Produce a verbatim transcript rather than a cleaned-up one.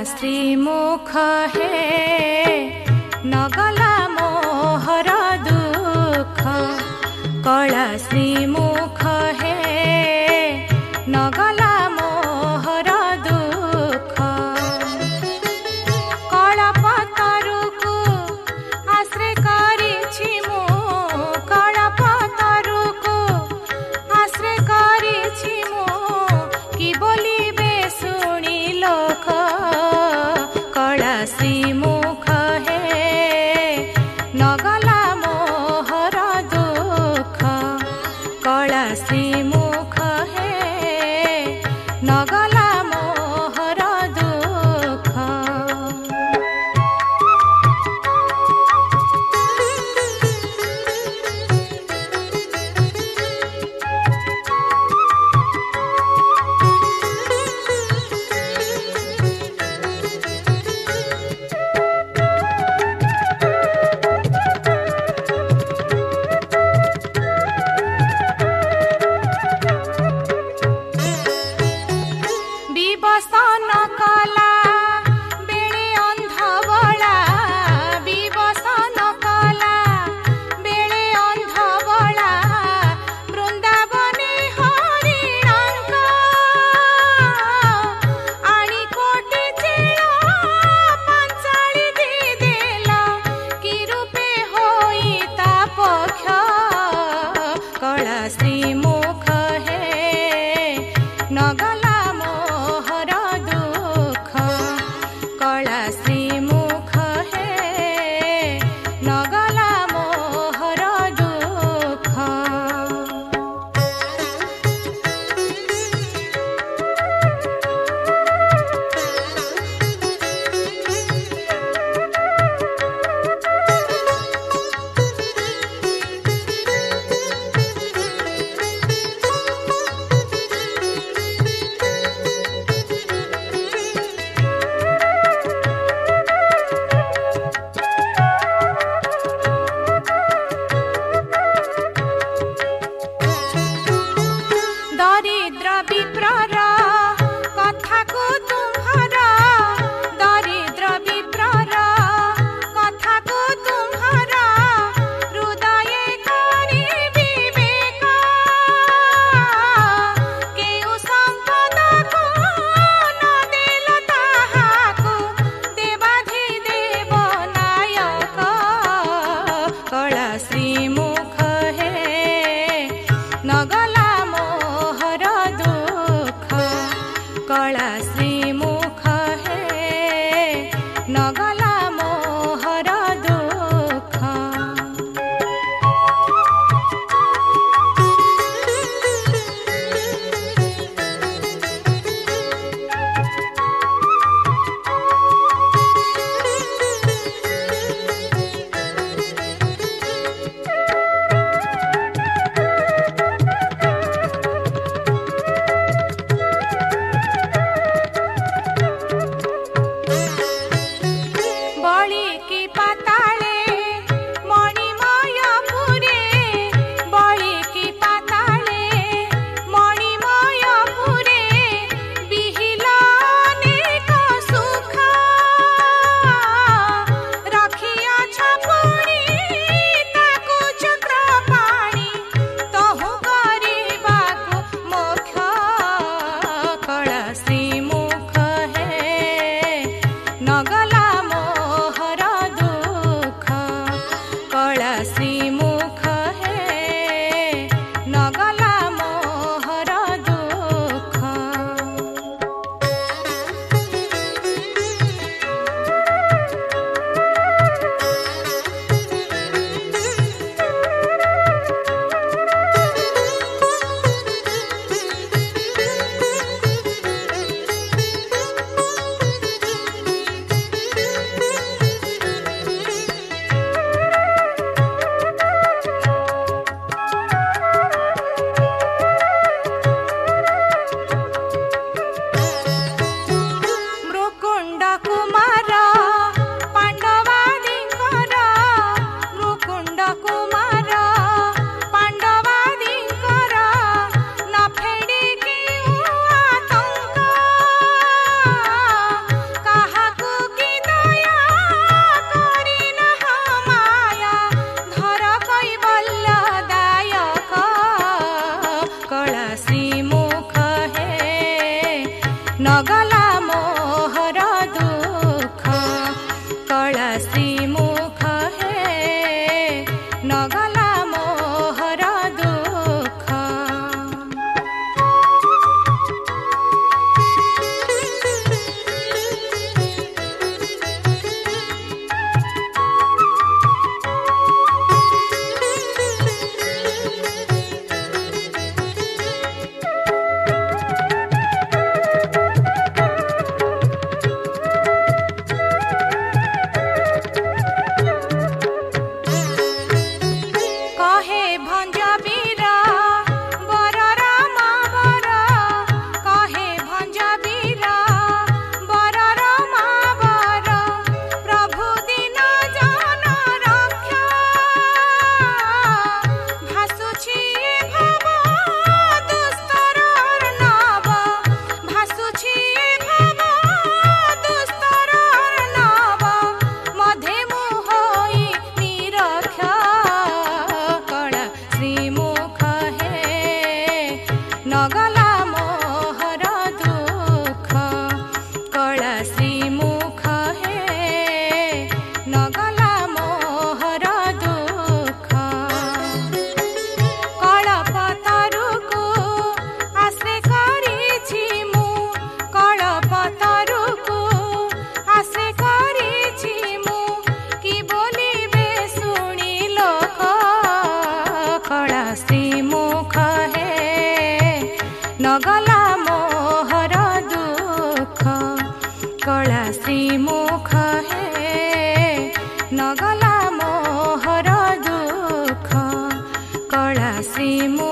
श्रीमुख हे नगला मोहर दुख कला श्रीमुख हे नगला मोहर दुख कलापतरुकु आश्रय करिछि मु कलापतरुकु आश्रय करिछि मु कि बोलिबे शुणी लोक कला श्रीमुख हे नगला मोहर दुख कला श्रीमुख हे नगला मोहर दुख। विवसन कला बेले अंधबला विवसन कला बेले अंधबला वृंदावने हरिणांक आनी कोटि चेळ पांचाळी दी देला कि रूपे होई ता पक्ष कला श्रीमुख हे नगला मोहर दुख कला श्रीमुख हे नगला मोहर दुख। दरिद्र विप्रर कथाकु तुम्हार दरिद्र विप्रर कथाकु तुम्हार हृदय करि विवेक केउ संपदकु न देल ताहाकु देवाधिदेव नायक कला श्रीमुख हे नगला मोहर दुख नगला मोहर दुख कला श्रीमुख हे नगला मोहर दुख कला श्रीमुख